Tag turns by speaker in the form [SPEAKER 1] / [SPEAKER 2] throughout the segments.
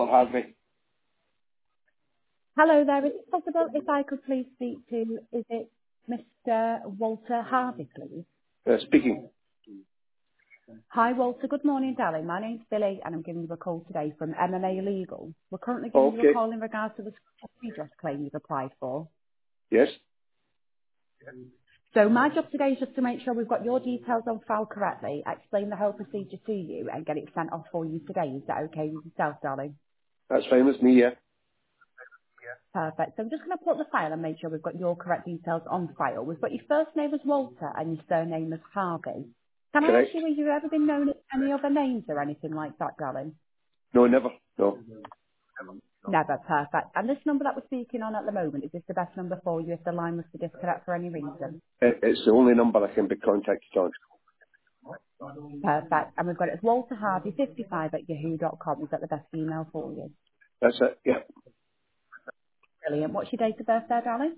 [SPEAKER 1] Walter Harvey.
[SPEAKER 2] Hello there. Is it possible if I could please speak to, is it Mr. Walter Harvey, please?
[SPEAKER 1] Speaking.
[SPEAKER 2] Hi, Walter. Good morning, darling. My name's Billy, and I'm giving you a call today from MMA Legal. We're currently giving you a
[SPEAKER 1] Okay.
[SPEAKER 2] call in regards to the redress claim you've applied for.
[SPEAKER 1] Yes.
[SPEAKER 2] So my job today is just to make sure we've got your details on file correctly, explain the whole procedure to you, and get it sent off for you today. Is that okay with yourself, darling?
[SPEAKER 1] That's fine with me, yeah.
[SPEAKER 2] Perfect. So I'm just going to put the file and make sure we've got your correct details on file. We've got your first name as Walter and your surname as Harvey. Can I ask
[SPEAKER 1] Correct.
[SPEAKER 2] you, have you ever been known as any other names or anything like that, darling?
[SPEAKER 1] No, never. No.
[SPEAKER 2] Never. Perfect. And this number that we're speaking on at the moment, is this the best number for you if the line was to disconnect for any reason?
[SPEAKER 1] It's the only number I can be contacted on.
[SPEAKER 2] Perfect. And we've got it as Walter Harvey 55 at yahoo.com. Is that the best email for you?
[SPEAKER 1] That's it, yeah.
[SPEAKER 2] Brilliant. What's your date of birth there, darling?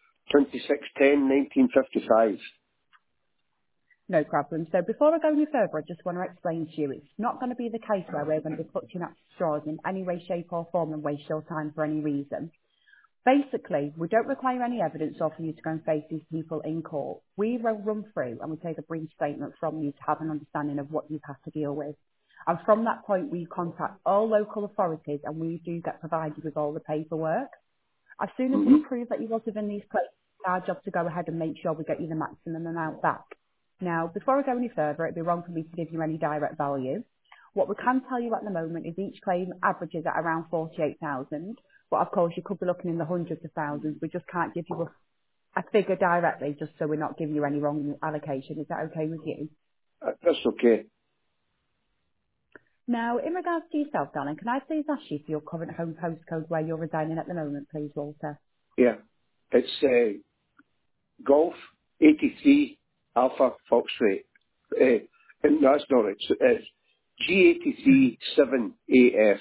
[SPEAKER 1] 26/10/1955.
[SPEAKER 2] No problem. So before I go any further, I just want to explain to you, it's not going to be the case where we're going to be clutching at straws in any way, shape or form and waste your time for any reason. Basically, we don't require any evidence or for you to go and face these people in court. We will run through and we take a brief statement from you to have an understanding of what you've had to deal with. And from that point, we contact all local authorities and we do get provided with all the paperwork. As soon as we
[SPEAKER 1] Mm-hmm.
[SPEAKER 2] prove that you was within these places, it's our job to go ahead and make sure we get you the maximum amount back. Now, before I go any further, it'd be wrong for me to give you any direct value. What we can tell you at the moment is each claim averages at around 48,000, but of course you could be looking in the hundreds of thousands. We just can't give you a figure directly just so we're not giving you any wrong allocation. Is that okay with you?
[SPEAKER 1] That's okay.
[SPEAKER 2] Now, in regards to yourself, darling, can I please ask you for your current home postcode where you're residing at the moment, please, Walter?
[SPEAKER 1] Yeah. It's Golf 83 Alpha Foxtrot. No, that's not right. It's G83 7AF.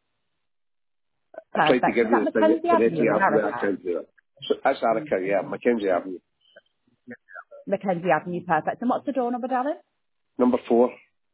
[SPEAKER 1] I tried to
[SPEAKER 2] Perfect.
[SPEAKER 1] give
[SPEAKER 2] Is
[SPEAKER 1] you
[SPEAKER 2] that
[SPEAKER 1] the thing
[SPEAKER 2] Mackenzie
[SPEAKER 1] for the
[SPEAKER 2] Avenue in
[SPEAKER 1] alphabet. I
[SPEAKER 2] America?
[SPEAKER 1] can't do that. So that's Arica, yeah. Mackenzie Avenue.
[SPEAKER 2] Mackenzie Avenue, perfect. And what's the door number, darling?
[SPEAKER 1] Number 4.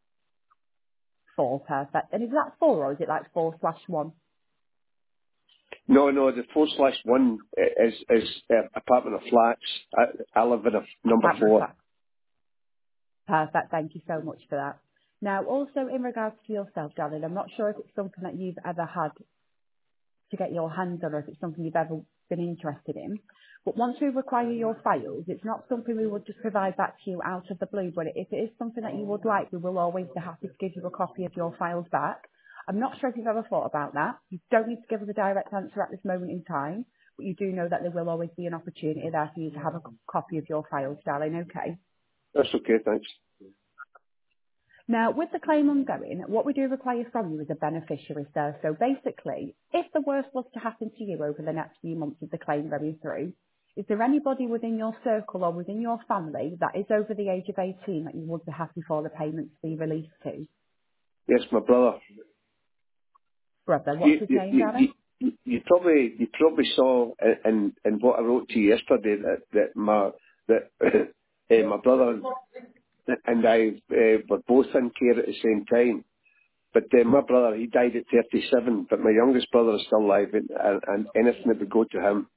[SPEAKER 2] 4, perfect. And is that 4 or is it like 4/1?
[SPEAKER 1] No, the 4/1 is apartment of flats. I live in a number
[SPEAKER 2] Apartment
[SPEAKER 1] 4.
[SPEAKER 2] flat. Perfect. Thank you so much for that. Now, also in regards to yourself, darling, I'm not sure if it's something that you've ever had to get your hands on or if it's something you've ever been interested in. But once we require your files, it's not something we would just provide back to you out of the blue, but if it is something that you would like, we will always be happy to give you a copy of your files back. I'm not sure if you've ever thought about that. You don't need to give us a direct answer at this moment in time, but you do know that there will always be an opportunity there for you to have a copy of your files, darling, okay?
[SPEAKER 1] That's okay, thanks.
[SPEAKER 2] Now, with the claim ongoing, what we do require from you is a beneficiary, sir. So basically, if the worst was to happen to you over the next few months of the claim going through, is there anybody within your circle or within your family that is over the age of 18 that you would be happy for the payment to be released to?
[SPEAKER 1] Yes, my brother.
[SPEAKER 2] Brother,
[SPEAKER 1] You,
[SPEAKER 2] what's his
[SPEAKER 1] you,
[SPEAKER 2] name,
[SPEAKER 1] you,
[SPEAKER 2] darling?
[SPEAKER 1] you probably saw in what I wrote to you yesterday that my brother and I were both in care at the same time. But my brother, he died at 37, but my youngest brother is still alive, and anything that would go to him.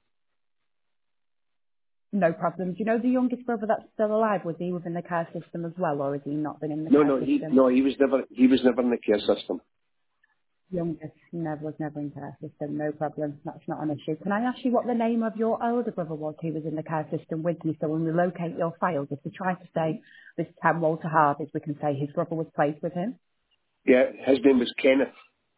[SPEAKER 2] No problem. Do you know the youngest brother that's still alive? Was he within the care system as well, or has he not been in the care system?
[SPEAKER 1] He was never in the care system.
[SPEAKER 2] Youngest was never in care system, no problem. That's not an issue. Can I ask you what the name of your older brother was who was in the care system with you? So when we locate your files, if we try to say this Tam Walter Harvey, we can say his brother was placed with him.
[SPEAKER 1] Yeah, his name was Kenneth.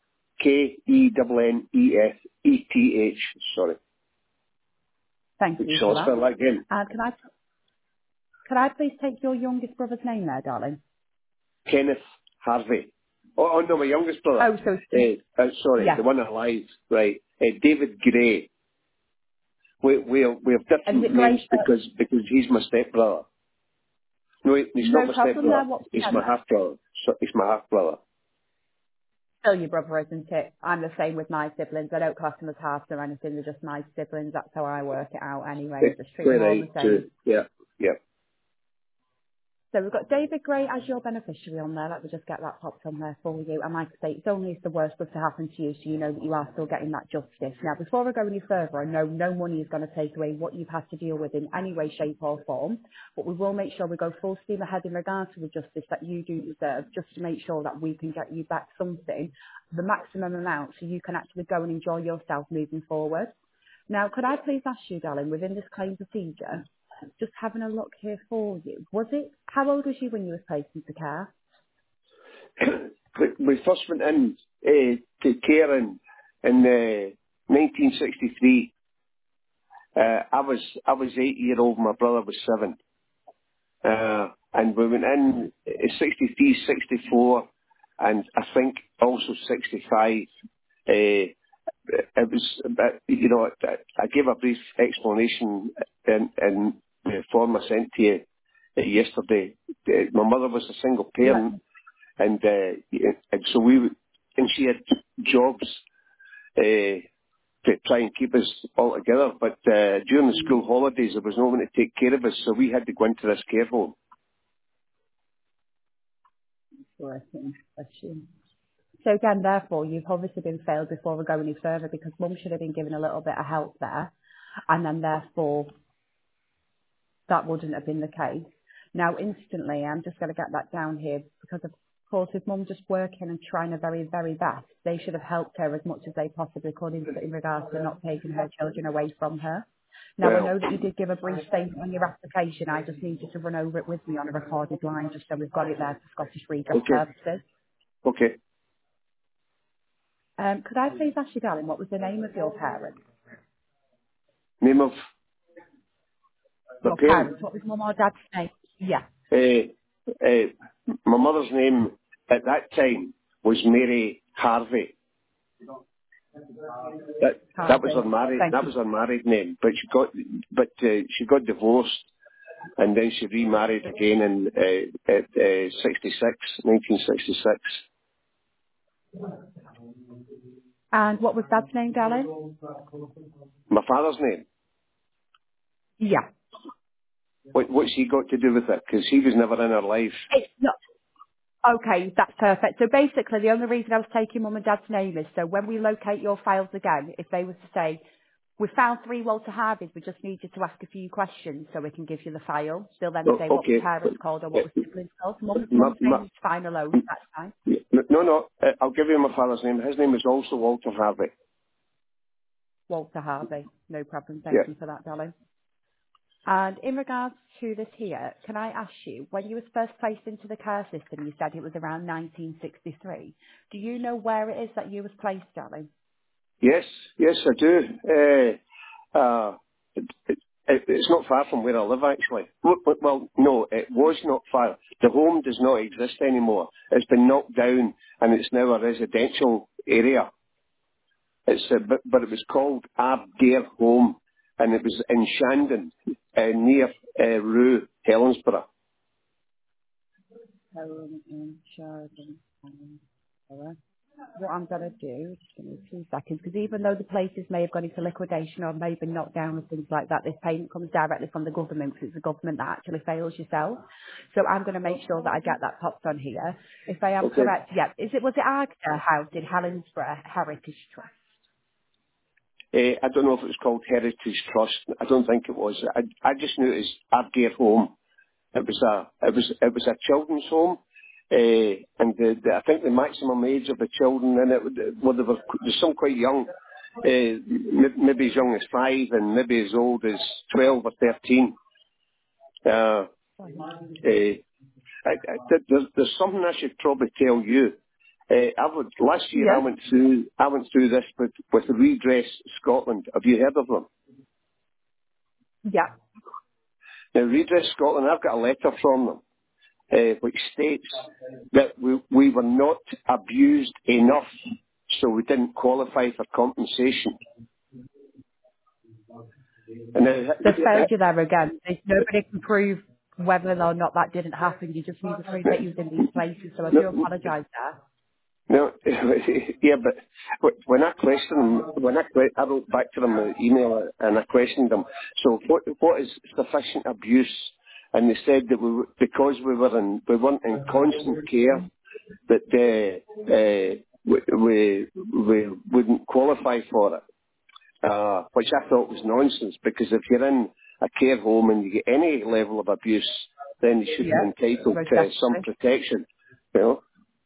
[SPEAKER 1] Kenneth. Sorry.
[SPEAKER 2] Thank you
[SPEAKER 1] Shall
[SPEAKER 2] for
[SPEAKER 1] I
[SPEAKER 2] that.
[SPEAKER 1] spell that again?
[SPEAKER 2] And can I please take your youngest brother's name there, darling?
[SPEAKER 1] Kenneth Harvey. Oh no, my youngest brother.
[SPEAKER 2] Oh, so
[SPEAKER 1] Sorry, the
[SPEAKER 2] yes.
[SPEAKER 1] one alive. Right. David Gray. We have
[SPEAKER 2] And is
[SPEAKER 1] different
[SPEAKER 2] it
[SPEAKER 1] names
[SPEAKER 2] great?
[SPEAKER 1] because he's my stepbrother. No, he's not
[SPEAKER 2] No
[SPEAKER 1] my
[SPEAKER 2] problem there
[SPEAKER 1] stepbrother. He's my
[SPEAKER 2] whatsoever.
[SPEAKER 1] half brother. So he's my half brother.
[SPEAKER 2] Still your brother, isn't it? I'm the same with my siblings. I don't class them as halves or anything. They're just my siblings. That's how I work it out anyway. Just treat them all the
[SPEAKER 1] Right.
[SPEAKER 2] same.
[SPEAKER 1] Yeah. Yeah.
[SPEAKER 2] So we've got David Gray as your beneficiary on there. Let me just get that popped on there for you. And like I say, it's only if the worst was to happen to you, so you know that you are still getting that justice. Now, before I go any further, I know no money is going to take away what you've had to deal with in any way, shape or form, but we will make sure we go full steam ahead in regards to the justice that you do deserve, just to make sure that we can get you back something, the maximum amount, so you can actually go and enjoy yourself moving forward. Now, could I please ask you, darling, within this claim procedure, just having a look here for you, how old was you when you was placed into care?
[SPEAKER 1] We first went in to care in 1963. I was 8-year-old. My brother was 7. And we went in 63, 64, and I think also 65. It was, I gave a brief explanation in the form I sent to you yesterday. My mother was a single
[SPEAKER 2] Yeah.
[SPEAKER 1] parent, and so and she had jobs to try and keep us all together. But during the school holidays, there was no one to take care of us, so we had to go into this care home.
[SPEAKER 2] Working. So again, therefore, you've obviously been failed before we go any further, because mum should have been given a little bit of help there, and then therefore that wouldn't have been the case. Now, instantly, I'm just going to get that down here, because of course, if mum just working and trying her very, very best, they should have helped her as much as they possibly could in regards to not taking her children away from her. Now, I
[SPEAKER 1] Well,
[SPEAKER 2] know that you did give a brief statement on your application. I just need you to run over it with me on a recorded line, just so we've got it there for Scottish redress
[SPEAKER 1] okay,
[SPEAKER 2] purposes.
[SPEAKER 1] okay.
[SPEAKER 2] Could I please ask you, darling, what was the name of your parents?
[SPEAKER 1] Name of the
[SPEAKER 2] Your
[SPEAKER 1] parent.
[SPEAKER 2] parents. What was mum or dad's name? Yeah,
[SPEAKER 1] My mother's name at that time was Mary Harvey. That was
[SPEAKER 2] Harvey.
[SPEAKER 1] her married.
[SPEAKER 2] Thank
[SPEAKER 1] That
[SPEAKER 2] you.
[SPEAKER 1] was her married name. But she got divorced, and then she remarried again in 1966.
[SPEAKER 2] And what was dad's name, darling?
[SPEAKER 1] My father's name.
[SPEAKER 2] Yeah.
[SPEAKER 1] What's he got to do with it? Because he was never in her life.
[SPEAKER 2] It's not. Okay, that's perfect. So basically, the only reason I was taking mum and dad's name is so when we locate your files again, if they were to say, we found 3 Walter Harveys, we just need you to ask a few questions so we can give you the file. They'll then say what was
[SPEAKER 1] Okay.
[SPEAKER 2] parents called or what was siblings called.
[SPEAKER 1] My,
[SPEAKER 2] Mum's
[SPEAKER 1] my,
[SPEAKER 2] name is fine alone, that's fine.
[SPEAKER 1] no. I'll give you my father's name. His name is also Walter Harvey.
[SPEAKER 2] Walter Harvey, no problem. Thank
[SPEAKER 1] Yeah.
[SPEAKER 2] you for that, darling. And in regards to this here, can I ask you, when you was first placed into the care system, you said it was around 1963. Do you know where it is that you was placed, darling?
[SPEAKER 1] Yes, I do. It's not far from where I live, actually. Well, no, it was not far. The home does not exist anymore. It's been knocked down, and it's now a residential area. But it was called Ardgare Home, and it was in Shandon, near Rue, Helensburgh.
[SPEAKER 2] Home in Sheridan. What I'm going to do, just give me 2 seconds, because even though the places may have gone into liquidation or may have been knocked down and things like that, this payment comes directly from the government, because it's the government that actually fails yourself. So I'm going to make sure that I get that popped on here. If I am
[SPEAKER 1] Okay.
[SPEAKER 2] correct, yeah, was it Ardgare House in Helensburgh Heritage Trust?
[SPEAKER 1] I don't know if it was called Heritage Trust. I don't think it was. I just knew it was Ardgare Home. It was a children's home, and I think the maximum age of the children in it, well, there's some quite young, maybe as young as 5, and maybe as old as 12 or 13. There's something I should probably tell you. Last year I
[SPEAKER 2] Yes.
[SPEAKER 1] went through this with Redress Scotland. Have you heard of them?
[SPEAKER 2] Yeah.
[SPEAKER 1] Now, Redress Scotland, I've got a letter from them, which states that we were not abused enough, so we didn't qualify for compensation. And
[SPEAKER 2] They've failed you there again. Nobody can prove whether or not that didn't happen. You just need to prove that you was in these places. So I do
[SPEAKER 1] no,
[SPEAKER 2] apologise there.
[SPEAKER 1] no, yeah, but when I questioned them, I wrote back to them an email and I questioned them. So what is sufficient abuse? and they said that because we weren't in constant care, that we wouldn't qualify for it. Which I thought was nonsense, because if you're in a care home and you get any level of abuse, then you should be entitled to some protection, you know.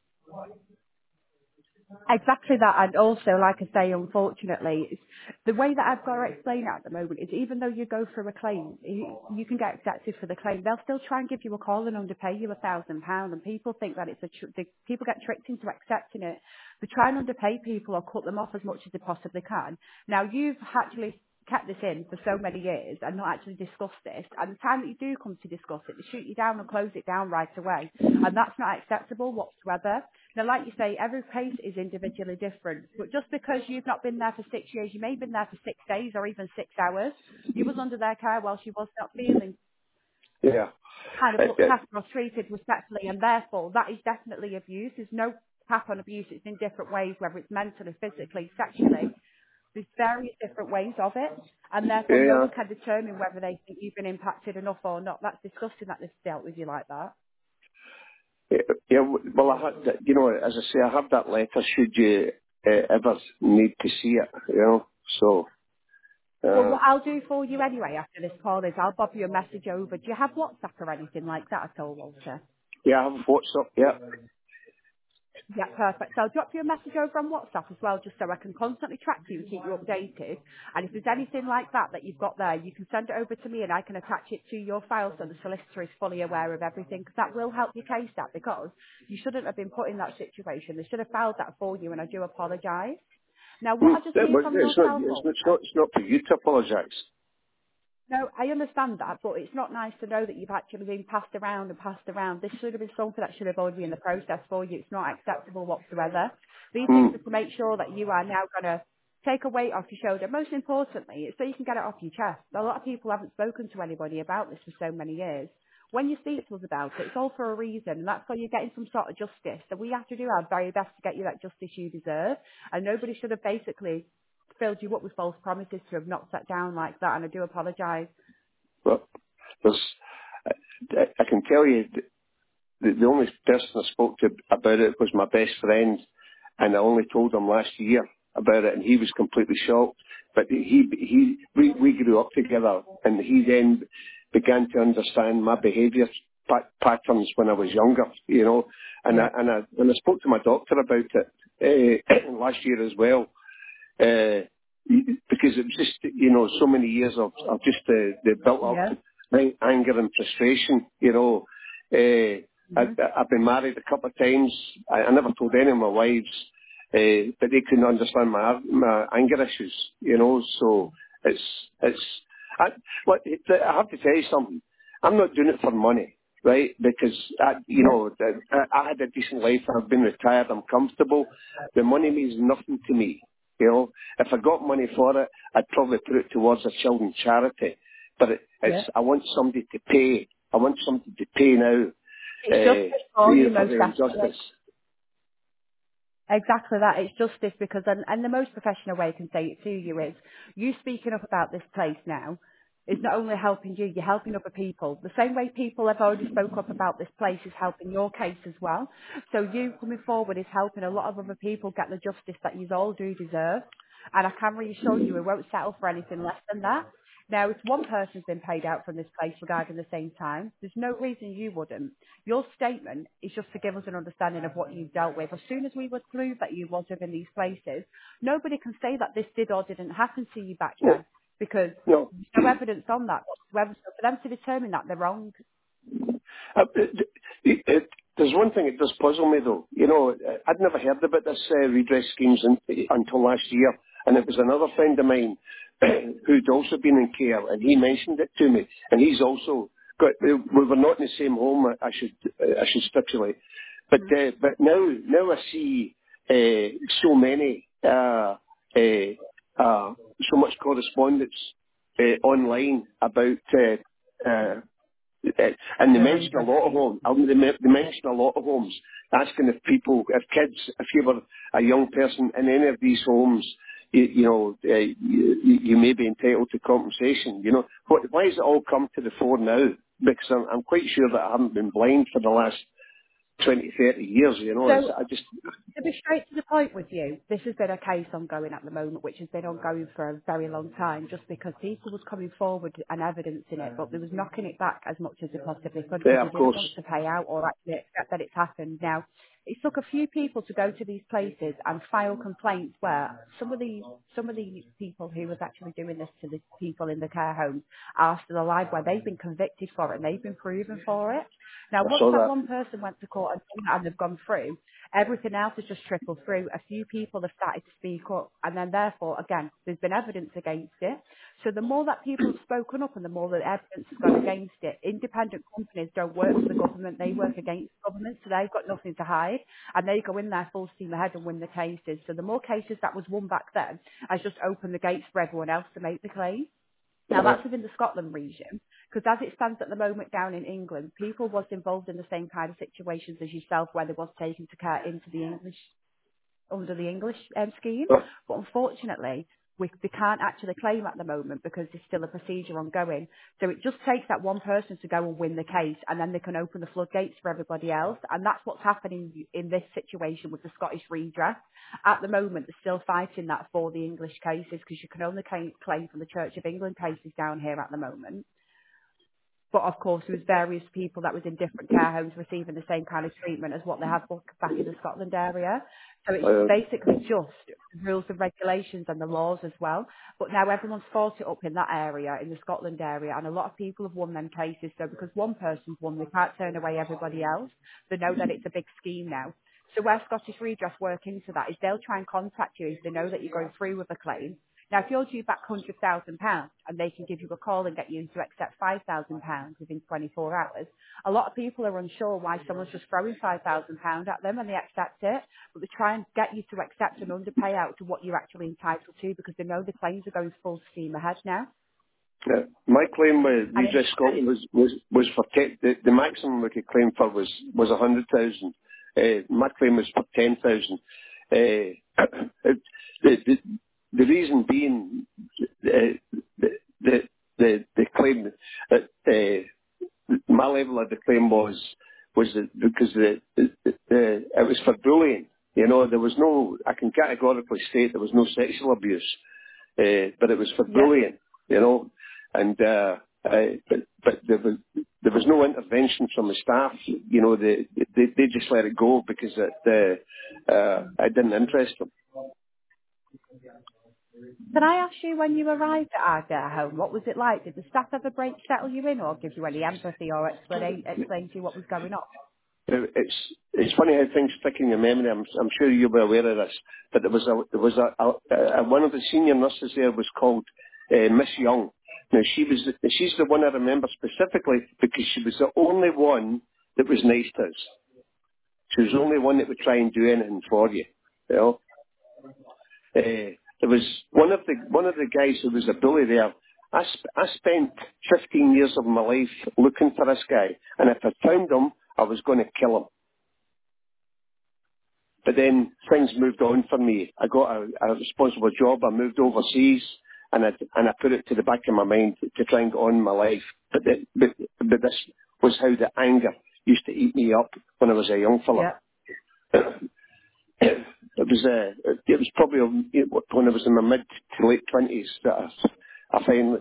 [SPEAKER 2] Exactly that, and also, like I say, unfortunately, it's, the way that I've got to explain it at the moment is even though you go through a claim, you can get accepted for the claim, they'll still try and give you a call and underpay you £1,000, and people think that it's people get tricked into accepting it. They try and underpay people or cut them off as much as they possibly can. Now, you've actually kept this in for so many years and not actually discussed this, and the time that you do come to discuss it, they shoot you down and close it down right away, and that's not acceptable whatsoever. Now, like you say, every case is individually different, but just because you've not been there for 6 years, you may have been there for 6 days or even 6 hours. You was under their care while she was not feeling kind of looked after or treated respectfully, and therefore that is definitely abuse. There's no cap on abuse. It's in different ways, whether it's mentally, physically, sexually. There's various different ways of it, and therefore no one can determine whether they think you've been impacted enough or not. That's disgusting that they've dealt with you like that.
[SPEAKER 1] Yeah, well, I had, as I say, I have that letter should you ever need to see it, you know, so.
[SPEAKER 2] Well, what I'll do for you anyway after this call is I'll bob you a message over. Do you have WhatsApp or anything like that at all, Walter?
[SPEAKER 1] Yeah, I have WhatsApp, yeah.
[SPEAKER 2] Yeah, perfect. So I'll drop you a message over on WhatsApp as well, just so I can constantly track you and keep you updated. And if there's anything like that that you've got there, you can send it over to me and I can attach it to your file so the solicitor is fully aware of everything, because that will help your case out, because you shouldn't have been put in that situation. They should have filed that for you, and I do apologise. Now, what I just need from yourself,
[SPEAKER 1] It's not for you to apologise.
[SPEAKER 2] no, I understand that, but it's not nice to know that you've actually been passed around and passed around. This should have been something that should have already been in the process for you. It's not acceptable whatsoever. These things are to make sure that you are now going to take a weight off your shoulder. Most importantly, it's so you can get it off your chest. A lot of people haven't spoken to anybody about this for so many years. When you speak to us about it, it's all for a reason, and that's why you're getting some sort of justice. So we have to do our very best to get you that justice you deserve, and nobody should have basically filled you up with false promises to have not sat down like that, and I do apologise.
[SPEAKER 1] Well, I can tell you, the only person I spoke to about it was my best friend, and I only told him last year about it, and he was completely shocked. But we grew up together, and he then began to understand my behaviour patterns when I was younger, you know. And when I spoke to my doctor about it last year as well, because it was just, you know, so many years of just the built up anger and frustration, you know. I've been married a couple of times. I never told any of my wives, but they couldn't understand my anger issues, you know. So I have to tell you something. I'm not doing it for money, right? Because I had a decent life. I've been retired. I'm comfortable. The money means nothing to me. You know, if I got money for it, I'd probably put it towards a children's charity. But I want somebody to pay. I want somebody to pay now.
[SPEAKER 2] It's justice for you, most
[SPEAKER 1] injustice.
[SPEAKER 2] Exactly that. It's justice because, and the most professional way I can say it to you is, you speaking up about this place now is not only helping you, you're helping other people. The same way people have already spoke up about this place is helping your case as well. So you coming forward is helping a lot of other people get the justice that you all do deserve. And I can reassure you, we won't settle for anything less than that. Now, if one person's been paid out from this place regarding the same time, there's no reason you wouldn't. Your statement is just to give us an understanding of what you've dealt with. As soon as we would prove that you was within these places, nobody can say that this did or didn't happen to you back then, because there's no evidence on that whatsoever. So for them to determine that, they're wrong.
[SPEAKER 1] There's one thing that does puzzle me, though. You know, I'd never heard about this redress schemes until last year, and it was another friend of mine who'd also been in care, and he mentioned it to me, and he's also got. We were not in the same home. I should stipulate, but now I see so many so much correspondence online about. And they mention a lot of homes. They mention a lot of homes asking if kids, if you were a young person in any of these homes, you may be entitled to compensation. You know, why has it all come to the fore now? because I'm quite sure that I haven't been blind for the last 20, 30 years, you know.
[SPEAKER 2] So
[SPEAKER 1] I just...
[SPEAKER 2] to be straight to the point with you, this has been a case ongoing at the moment, which has been ongoing for a very long time, just because people was coming forward and evidencing it, but they was knocking it back as much as they possibly could because
[SPEAKER 1] Yeah,
[SPEAKER 2] they
[SPEAKER 1] of
[SPEAKER 2] didn't
[SPEAKER 1] course.
[SPEAKER 2] want to pay out or actually accept that it's happened. Now, it took a few people to go to these places and file complaints where some of the people who was actually doing this to the people in the care homes are still alive, where they've been convicted for it and they've been proven for it. Now,
[SPEAKER 1] I
[SPEAKER 2] once
[SPEAKER 1] saw
[SPEAKER 2] that
[SPEAKER 1] that.
[SPEAKER 2] one person went to court and they've gone through, everything else has just trickled through. A few people have started to speak up, and then therefore, again, there's been evidence against it. So the more that people have spoken up and the more that evidence has gone against it, independent companies don't work for the government, they work against the government, so they've got nothing to hide, and they go in there full steam ahead and win the cases. So the more cases that was won back then has just opened the gates for everyone else to make the claim. Now
[SPEAKER 1] Uh-huh.
[SPEAKER 2] that's within the Scotland region, because as it stands at the moment down in England, people was involved in the same kind of situations as yourself, where they was taken to care into the English under the English scheme,
[SPEAKER 1] Oh,
[SPEAKER 2] but unfortunately, they can't actually claim at the moment because there's still a procedure ongoing. So it just takes that one person to go and win the case, and then they can open the floodgates for everybody else. And that's what's happening in this situation with the Scottish redress. At the moment, they're still fighting that for the English cases, because you can only claim from the Church of England cases down here at the moment. But of course, there was various people that was in different care homes receiving the same kind of treatment as what they have back in the Scotland area. So it's basically just the rules and regulations and the laws as well. But now everyone's fought it up in that area, in the Scotland area, and a lot of people have won them cases. So because one person's won, they can't turn away everybody else. They know that it's a big scheme now. So where Scottish Redress work into that is they'll try and contact you if they know that you're going through with a claim. Now, if you're due back £100,000 and they can give you a call and get you to accept £5,000 within 24 hours, a lot of people are unsure why someone's just throwing £5,000 at them and they accept it, but they try and get you to accept an underpay out to what you're actually entitled to because they know the claims are going full steam ahead now.
[SPEAKER 1] yeah. My claim with
[SPEAKER 2] And
[SPEAKER 1] Redress Scotland was for the maximum we could claim for was 100,000. My claim was for 10,000. The the reason being the claim that my level of the claim was that because it was for bullying. You know, there was no, I can categorically state there was no sexual abuse, but it was for
[SPEAKER 2] yeah,
[SPEAKER 1] bullying. You know, and but there was no intervention from the staff. You know, they just let it go because it didn't interest them.
[SPEAKER 2] can I ask you, when you arrived at our care home, what was it like? Did the staff ever settle you in or give you any empathy or explain to you what was going on?
[SPEAKER 1] It's funny how things stick in your memory. I'm sure you'll be aware of this, but there was one of the senior nurses there was called Miss Young. Now she's the one I remember specifically because she was the only one that was nice to us. She was the only one that would try and do anything for you. You know, there was one of the guys who was a bully there. I spent 15 years of my life looking for this guy, and if I found him, I was going to kill him. But then things moved on for me. I got a responsible job. I moved overseas, and I put it to the back of my mind to try and get on in my life. But this was how the anger used to eat me up when I was a young fella.
[SPEAKER 2] Yeah.
[SPEAKER 1] It was probably when I was in my mid to late 20s that I finally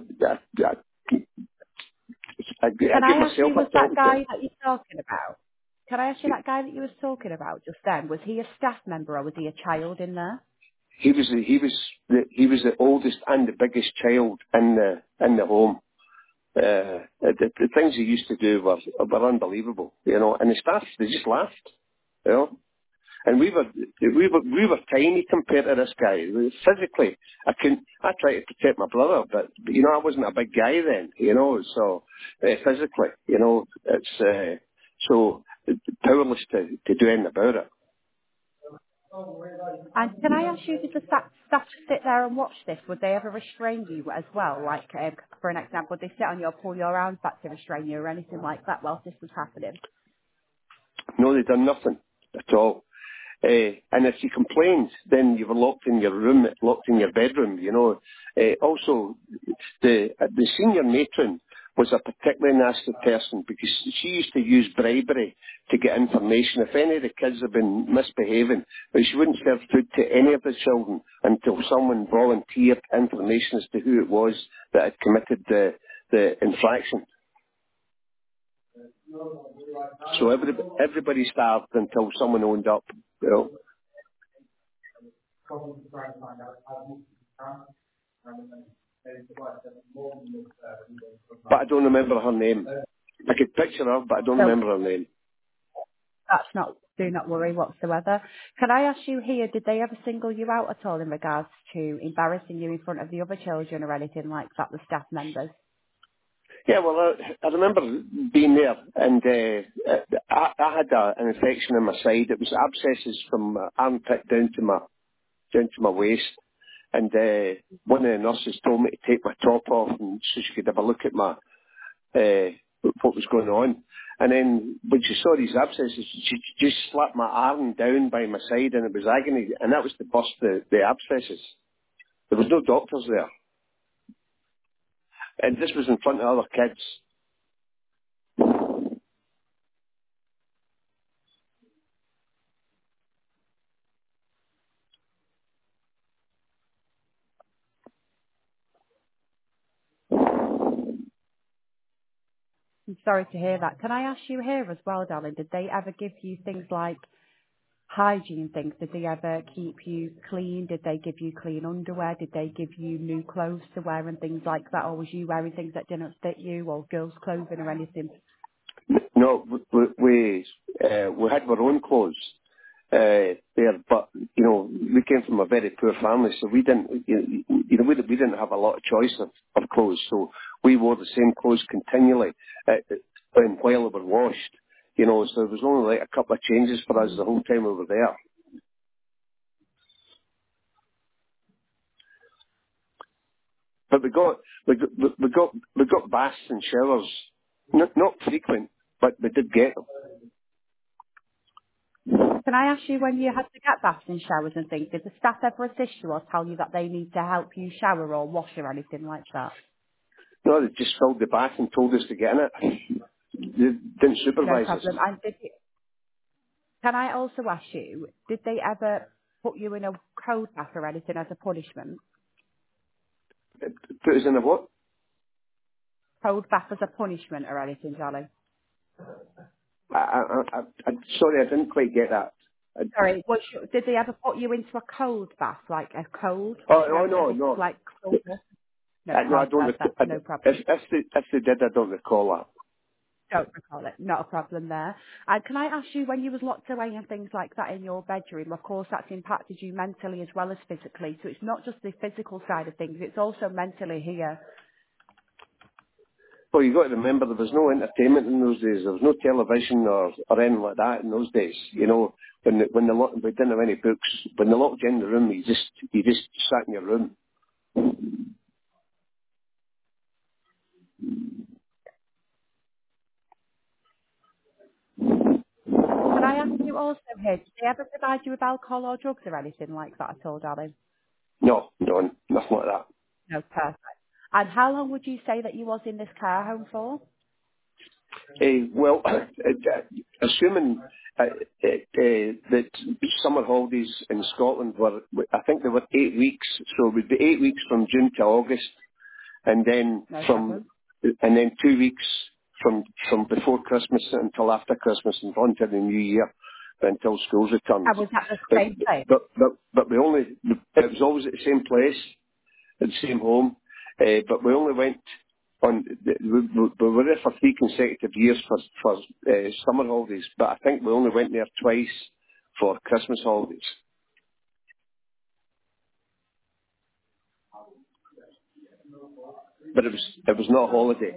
[SPEAKER 1] I
[SPEAKER 2] Can
[SPEAKER 1] gave
[SPEAKER 2] I ask
[SPEAKER 1] myself
[SPEAKER 2] you,
[SPEAKER 1] a
[SPEAKER 2] was that
[SPEAKER 1] talking to.
[SPEAKER 2] guy that you're talking about? Can I ask you, that guy that you was talking about just then, was he a staff member or was he a child in there?
[SPEAKER 1] He was the oldest and the biggest child in the home. The things he used to do were unbelievable, you know. And the staff, they just laughed, you know. And we were tiny compared to this guy. Physically, I tried to protect my brother, but you know, I wasn't a big guy then, you know. So physically, you know, it's so powerless to do anything about it.
[SPEAKER 2] And can I ask you, did the staff sit there and watch this? Would they ever restrain you as well? Like, for an example, would they sit on you or pull your arms back to restrain you or anything like that whilst this was happening?
[SPEAKER 1] No, they done nothing at all. And if you complained, then you were locked in your room, locked in your bedroom, you know. Also, the senior matron was a particularly nasty person because she used to use bribery to get information. If any of the kids had been misbehaving, but she wouldn't serve food to any of the children until someone volunteered information as to who it was that had committed the infraction. So everybody starved until someone owned up. You know. But I don't remember her name. I could picture her, but I don't
[SPEAKER 2] So
[SPEAKER 1] remember her name.
[SPEAKER 2] do not worry whatsoever. Can I ask you here, did they ever single you out at all in regards to embarrassing you in front of the other children or anything like that, the staff members?
[SPEAKER 1] Yeah, well, I remember being there, and I had an infection in my side. It was abscesses from my armpit down to my waist, and one of the nurses told me to take my top off, and so she could have a look at my what was going on. And then when she saw these abscesses, she just slapped my arm down by my side, and it was agony, and that was to burst the abscesses. There was no doctors there, and this was in front of other kids.
[SPEAKER 2] I'm sorry to hear that. Can I ask you here as well, darling, did they ever give you things like hygiene things? Did they ever keep you clean? Did they give you clean underwear? Did they give you new clothes to wear and things like that? Or was you wearing things that didn't fit you or girls' clothing or anything?
[SPEAKER 1] No, we had our own clothes there, but we came from a very poor family, so we didn't we didn't have a lot of choice of clothes, so we wore the same clothes continually while they were washed. So there was only like a couple of changes for us the whole time we were there. But we got baths and showers, not frequent, but we did get them.
[SPEAKER 2] Can I ask you, when you had to get baths and showers and things, did the staff ever assist you or tell you that they need to help you shower or wash or anything like that?
[SPEAKER 1] No, they just filled the bath and told us to get in it. They didn't
[SPEAKER 2] No
[SPEAKER 1] supervise us.
[SPEAKER 2] problem. And can I also ask you, did they ever put you in a cold bath or anything as a punishment?
[SPEAKER 1] Put us in a what?
[SPEAKER 2] Cold bath as a punishment or anything, darling?
[SPEAKER 1] Sorry, I didn't quite get that.
[SPEAKER 2] Sorry, did they ever put you into a cold bath, like a cold?
[SPEAKER 1] Oh
[SPEAKER 2] A
[SPEAKER 1] no,
[SPEAKER 2] bit
[SPEAKER 1] no.
[SPEAKER 2] like cold water? No,
[SPEAKER 1] No, I don't.
[SPEAKER 2] perfect. No problem.
[SPEAKER 1] If they did, I don't recall that.
[SPEAKER 2] Don't recall it. Not a problem there. And can I ask you, when you was locked away and things like that in your bedroom, of course that's impacted you mentally as well as physically. So it's not just the physical side of things, it's also mentally here.
[SPEAKER 1] Well, you got to remember there was no entertainment in those days. There was no television or anything like that in those days. We didn't have any books. When they locked you in the room, you just sat in your room.
[SPEAKER 2] Can I ask you also here, did they ever provide you with alcohol or drugs or anything like that at all, darling?
[SPEAKER 1] No, nothing like that.
[SPEAKER 2] No, perfect. And how long would you say that you was in this care home for?
[SPEAKER 1] Well, assuming that summer holidays in Scotland were, I think they were 8 weeks, so it would be 8 weeks from June to August, and then
[SPEAKER 2] No
[SPEAKER 1] from,
[SPEAKER 2] problem.
[SPEAKER 1] and then 2 weeks from before Christmas until after Christmas and on to the New Year until schools returned.
[SPEAKER 2] And was that the
[SPEAKER 1] But,
[SPEAKER 2] same place?
[SPEAKER 1] but it was always at the same place, at the same home, but we only went on. We were there for 3 consecutive years for summer holidays, but I think we only went there twice for Christmas holidays. But it was not a holiday.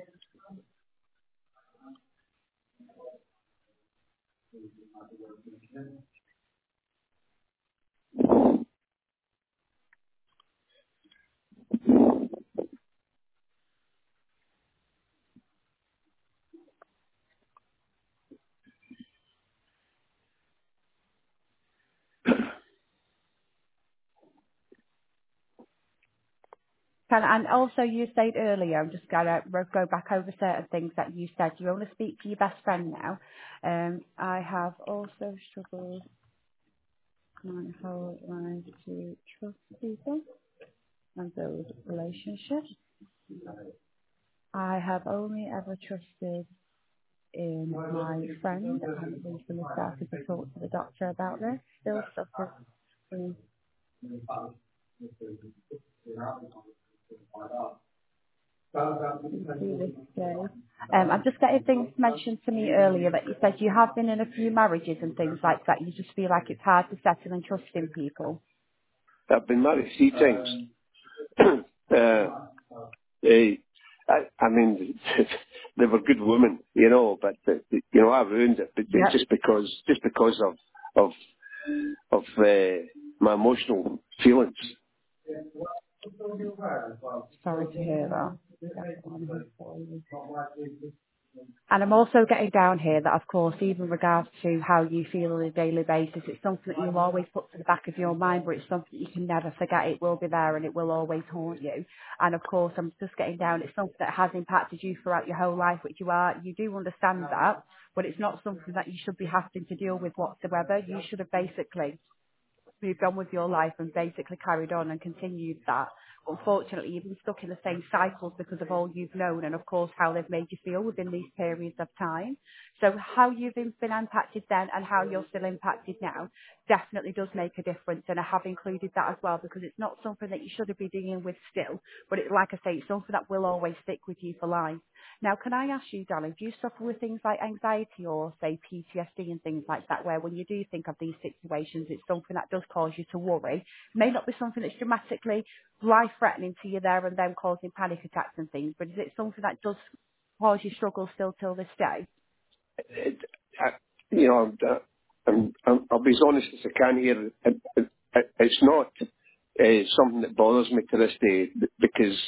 [SPEAKER 2] And also you said earlier, I'm just going to go back over certain things that you said. You only speak to your best friend now. I have also struggled my whole life to trust people and build relationships. I have only ever trusted in my friend and recently started to talk to the doctor about this. Still suffer from to this day. I'm just getting things mentioned to me earlier that you said you have been in a few marriages and things like that. You just feel like it's hard to settle and trust in people.
[SPEAKER 1] I've been married 3 times. I mean, they were good women, you know, but I ruined it, but
[SPEAKER 2] Yeah.
[SPEAKER 1] just because of my emotional feelings.
[SPEAKER 2] Sorry to hear that. And I'm also getting down here that, of course, even in regards to how you feel on a daily basis, it's something that you'll always put to the back of your mind, but it's something you can never forget. It will be there and it will always haunt you. And of course, I'm just getting down, it's something that has impacted you throughout your whole life, which you do understand that, but it's not something that you should be having to deal with whatsoever. You should have basically moved on with your life and basically carried on and continued that. Unfortunately, you've been stuck in the same cycles because of all you've known and, of course, how they've made you feel within these periods of time. So how you've been impacted then and how you're still impacted now definitely does make a difference, and I have included that as well because it's not something that you should be dealing with still, but it's like I say, it's something that will always stick with you for life. Now, can I ask you, darling, do you suffer with things like anxiety or, say, PTSD and things like that, where when you do think of these situations, it's something that does cause you to worry? May not be something that's dramatically life-threatening to you there and then causing panic attacks and things, but is it something that does cause you struggle still till this day?
[SPEAKER 1] It, I, I'll be as honest as I can here. It's not something that bothers me to this day because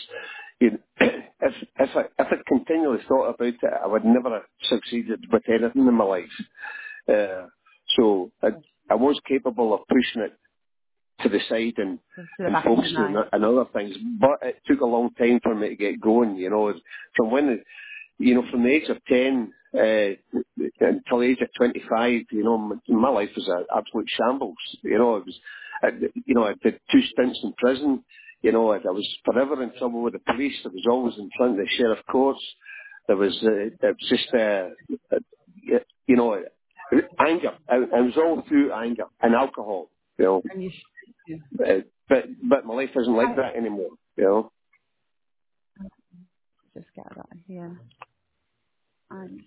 [SPEAKER 1] if I continually thought about it, I would never have succeeded with anything in my life. So I was capable of pushing it to the side
[SPEAKER 2] To the
[SPEAKER 1] and
[SPEAKER 2] back of your
[SPEAKER 1] focusing
[SPEAKER 2] mind?
[SPEAKER 1] on other things. But it took a long time for me to get going, From when, from the age of 10 until the age of 25, my life was an absolute shambles. I did 2 stints in prison. I was forever in trouble with the police. I was always in front of the sheriff courts. There was, it was just, anger. I was all through anger and alcohol,
[SPEAKER 2] And you
[SPEAKER 1] but my life isn't like that anymore.
[SPEAKER 2] just get that here. And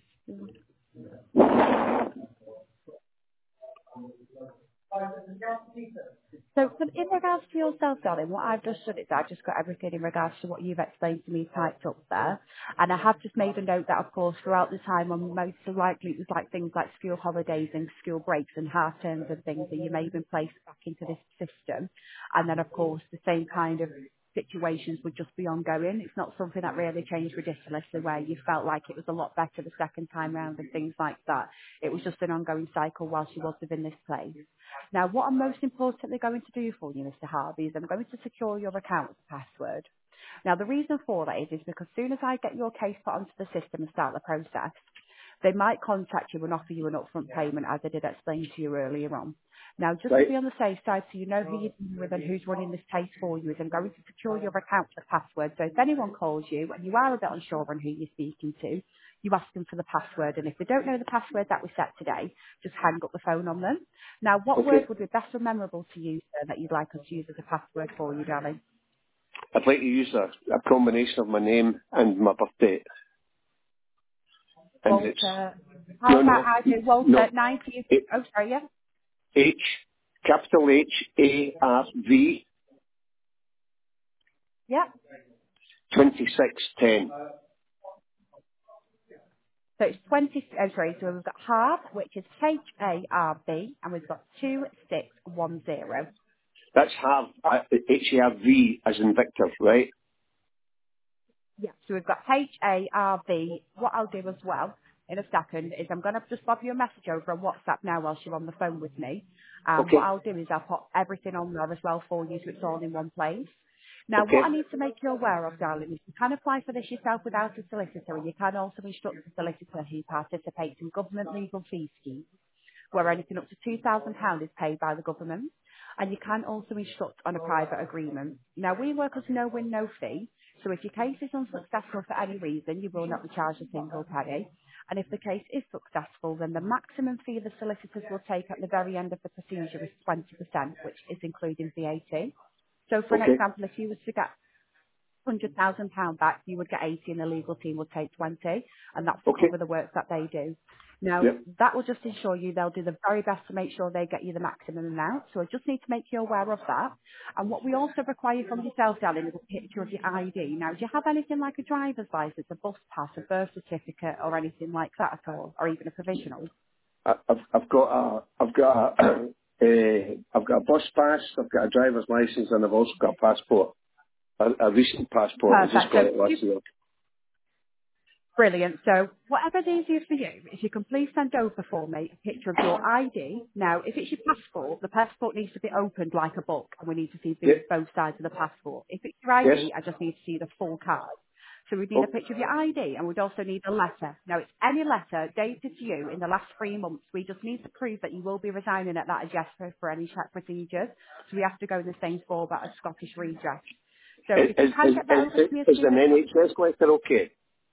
[SPEAKER 2] so in regards to yourself, darling, what I've just done is I've just got everything in regards to what you've explained to me typed up there. And I have just made a note that, of course, throughout the time, and most likely it was like things like school holidays and school breaks and half terms and things that you may have been placed back into this system. And then, of course, the same kind of situations would just be ongoing. It's not something that really changed ridiculously where you felt like it was a lot better the second time round and things like that. It was just an ongoing cycle while she was within this place. Now, what I'm most importantly going to do for you, Mr. Harvey, is I'm going to secure your account with a password. Now, the reason for that is because as soon as I get your case put onto the system and start the process, they might contact you and offer you an upfront payment, as I did explain to you earlier on. Now, just to
[SPEAKER 1] Right?
[SPEAKER 2] be on the safe side, so you know who you're dealing with and who's running this case for you, is I'm going to secure your account with a password. So if anyone calls you and you are a bit unsure on who you're speaking to, you ask them for the password. And if they don't know the password that we set today, just hang up the phone on them. Now, what word
[SPEAKER 1] Okay.
[SPEAKER 2] would be best and memorable to you, sir, that you'd like us to use as a password for you, darling?
[SPEAKER 1] I'd like to use a combination of my name and my birth date. And it's,
[SPEAKER 2] Walter. How about I do
[SPEAKER 1] no,
[SPEAKER 2] Walter 90?
[SPEAKER 1] H,
[SPEAKER 2] Oh, sorry, yeah.
[SPEAKER 1] capital HARV,
[SPEAKER 2] Yeah.
[SPEAKER 1] 2610.
[SPEAKER 2] So it's 20, oh sorry, so we've got Harb, which is Harb, and we've got 2610.
[SPEAKER 1] That's HARV, HARV as in Victor, right?
[SPEAKER 2] Yeah. So we've got Harv. What I'll do as well in a second is I'm going to just bob you a message over on WhatsApp now whilst you're on the phone with me. What
[SPEAKER 1] Okay.
[SPEAKER 2] I'll do is I'll put everything on there as well for you so it's all in one place. Now, what
[SPEAKER 1] Okay.
[SPEAKER 2] I need to make you aware of, darling, is you can apply for this yourself without a solicitor, and you can also instruct a solicitor who participates in government legal fee schemes, where anything up to £2,000 is paid by the government, and you can also instruct on a private agreement. Now, we work as no win, no fee, so if your case is unsuccessful for any reason, you will not be charged a single penny. And if the case is successful, then the maximum fee the solicitors will take at the very end of the procedure is 20%, which is including VAT. So for an
[SPEAKER 1] Okay.
[SPEAKER 2] example, if you were to get £100,000 back, you would get 80 and the legal team would take 20, and that's to
[SPEAKER 1] Okay.
[SPEAKER 2] cover the work that they do. Now,
[SPEAKER 1] Yep.
[SPEAKER 2] that will just ensure you they'll do the very best to make sure they get you the maximum amount. So I just need to make you aware of that. And what we also require from yourself, darling, is a picture of your ID. Now, do you have anything like a driver's license, a bus pass, a birth certificate, or anything like that at all, or even a provisional?
[SPEAKER 1] I've got I've got a bus pass, I've got a driver's license, and I've also got a passport, a recent passport. I just
[SPEAKER 2] Perfect.
[SPEAKER 1] got
[SPEAKER 2] So
[SPEAKER 1] it
[SPEAKER 2] if you
[SPEAKER 1] last year.
[SPEAKER 2] Brilliant. So whatever's easier for you, if you can please send over for me a picture of your ID. Now, if it's your passport, the passport needs to be opened like a book, and we need to see
[SPEAKER 1] Yeah.
[SPEAKER 2] both sides of the passport. If it's your
[SPEAKER 1] Yes.
[SPEAKER 2] ID, I just need to see the full card. So we'd need a
[SPEAKER 1] Oh,
[SPEAKER 2] picture of your ID, and we'd also need a letter. Now, it's any letter dated to you in the last 3 months. We just need to prove that you will be resigning at that address for any check procedures. So we have to go in the same format as Scottish Redress. So
[SPEAKER 1] is,
[SPEAKER 2] if you
[SPEAKER 1] is,
[SPEAKER 2] can
[SPEAKER 1] is,
[SPEAKER 2] get that over to me as
[SPEAKER 1] is
[SPEAKER 2] soon
[SPEAKER 1] an
[SPEAKER 2] as
[SPEAKER 1] NHS letter okay?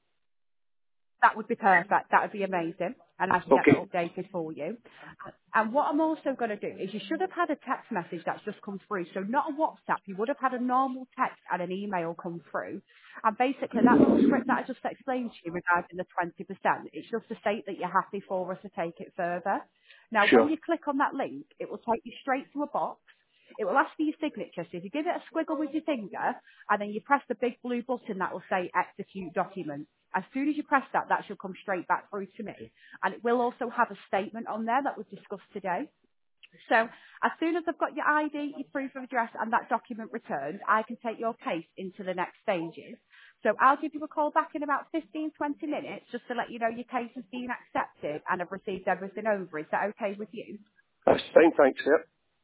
[SPEAKER 2] that would be perfect. That would be amazing. And I can get that
[SPEAKER 1] Okay.
[SPEAKER 2] updated for you. And what I'm also going to do is you should have had a text message that's just come through. So not a WhatsApp. You would have had a normal text and an email come through. And basically that little script that I just explained to you regarding the 20%, it's just to state that you're happy for us to take it further. Now when
[SPEAKER 1] Sure.
[SPEAKER 2] you click on that link, it will take you straight to a box. It will ask for your signature. So if you give it a squiggle with your finger and then you press the big blue button that will say execute document. As soon as you press that, that should come straight back through to me. And it will also have a statement on there that we've discussed today. So as soon as I've got your ID, your proof of address and that document returned, I can take your case into the next stages. So I'll give you a call back in about 15, 20 minutes just to let you know your case has been accepted and I've received everything over. Is that okay with you?
[SPEAKER 1] That's fine, thanks, sir.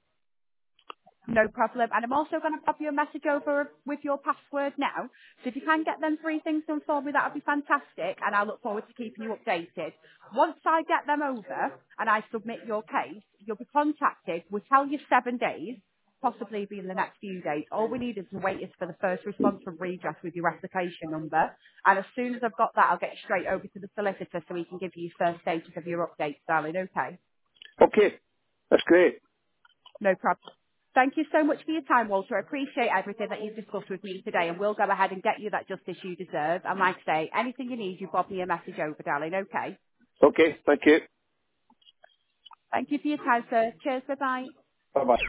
[SPEAKER 2] No problem. And I'm also going to pop you a message over with your password now. So if you can get them 3 things done for me, that would be fantastic. And I look forward to keeping you updated. Once I get them over and I submit your case, you'll be contacted. We'll tell you 7 days, possibly be in the next few days. All we need is to wait is for the first response from Redress with your application number. And as soon as I've got that, I'll get straight over to the solicitor so he can give you first stages of your updates, darling. Okay.
[SPEAKER 1] Okay. That's great.
[SPEAKER 2] No problem. Thank you so much for your time, Walter. I appreciate everything that you've discussed with me today, and we'll go ahead and get you that justice you deserve. And like I say, anything you need, you bob me a message over, darling, okay?
[SPEAKER 1] Okay, thank you.
[SPEAKER 2] Thank you for your time, sir. Cheers, bye-bye.
[SPEAKER 1] Bye-bye.